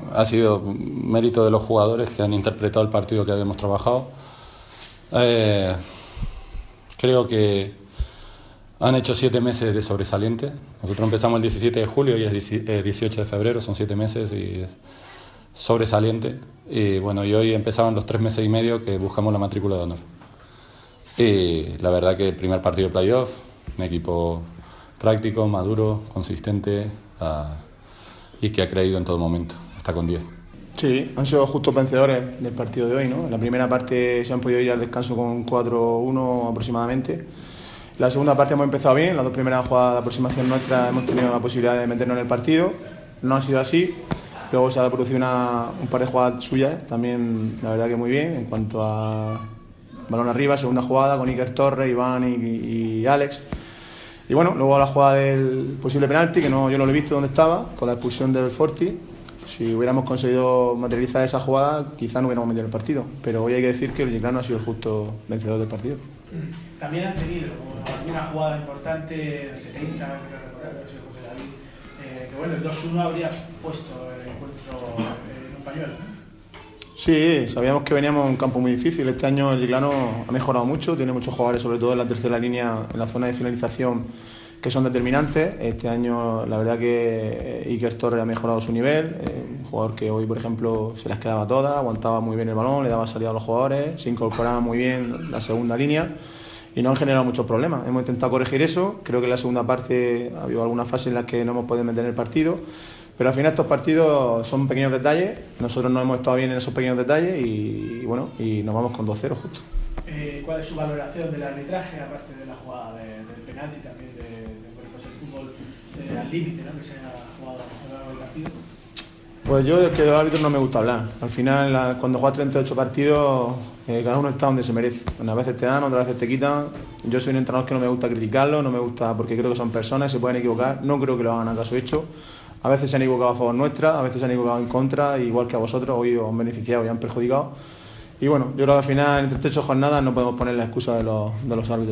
ha sido mérito de los jugadores que han interpretado el partido que habíamos trabajado. Creo que han hecho 7 meses de sobresaliente. Nosotros empezamos el 17 de julio y es 18 de febrero, son 7 meses y es sobresaliente. Y bueno, y hoy empezaban los 3 meses y medio que buscamos la matrícula de honor. Y la verdad que el primer partido de playoff, un equipo práctico, maduro, consistente y que ha creído en todo momento, está con 10. Sí, han sido justos vencedores del partido de hoy, ¿no? En la primera parte se han podido ir al descanso con 4-1 aproximadamente. La segunda parte hemos empezado bien, las 2 primeras jugadas de aproximación nuestra hemos tenido la posibilidad de meternos en el partido. No ha sido así. Luego se ha producido un par de jugadas suyas, también la verdad que muy bien, en cuanto a balón arriba, segunda jugada con Iker Torres, Iván y Alex. Y bueno, luego la jugada del posible penalti, que yo no lo he visto dónde estaba, con la expulsión del Forti. Si hubiéramos conseguido materializar esa jugada, quizá no hubiéramos metido en el partido. Pero hoy hay que decir que el Chiclana ha sido el justo vencedor del partido. También han tenido alguna jugada importante en el 70, creo recordar, si José David, que bueno, el 2-1 habría puesto el encuentro en un pañuelo, ¿no? Sí, sabíamos que veníamos a un campo muy difícil. Este año el Chiclano ha mejorado mucho, tiene muchos jugadores, sobre todo en la tercera línea, en la zona de finalización, que son determinantes. Este año la verdad que Iker Torres ha mejorado su nivel, un jugador que hoy por ejemplo se las quedaba todas, aguantaba muy bien el balón, le daba salida a los jugadores, se incorporaba muy bien la segunda línea y no han generado muchos problemas. Hemos intentado corregir eso, creo que en la segunda parte ha habido algunas fases en las que no hemos podido meter en el partido, pero al final estos partidos son pequeños detalles, nosotros no hemos estado bien en esos pequeños detalles y bueno, y nos vamos con 2-0 justo. ¿Cuál es su valoración del arbitraje, aparte de la jugada del penalti, también de el fútbol al límite, ¿no?, que se ha jugado a lo largo del partido? Pues yo es que de los árbitros no me gusta hablar. Al final, cuando juegas 38 partidos, cada uno está donde se merece. Unas veces te dan, otras veces te quitan. Yo soy un entrenador que no me gusta criticarlo, no me gusta porque creo que son personas, se pueden equivocar. No creo que lo hagan a caso hecho. A veces se han equivocado a favor nuestra, a veces se han equivocado en contra, igual que a vosotros, hoy os han beneficiado y han perjudicado. Y bueno, yo creo que al final, entre 38 jornadas, no podemos poner la excusa de los árbitros.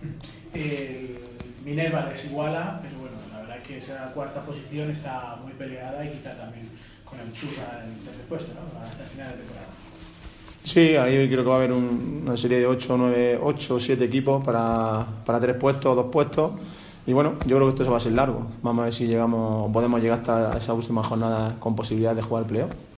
Minerva les iguala, pero bueno, la verdad es que esa cuarta posición está muy peleada y quizá también con el Chusa en el tercer puesto, ¿no?, hasta el final de temporada. Sí, ahí creo que va a haber una serie de 8 o 7 equipos para 3 puestos o 2 puestos. Y bueno, yo creo que esto se va a ser largo. Vamos a ver si podemos llegar hasta esa última jornada con posibilidad de jugar el playoff.